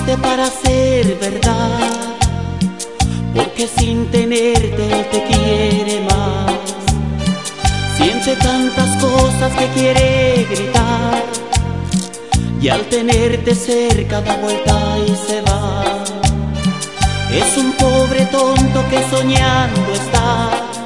triste para ser verdad, porque sin tenerte él te quiere más. Siente tantas cosas que quiere gritar, y al tenerte cerca da vuelta y se va. Es un pobre tonto que soñando está,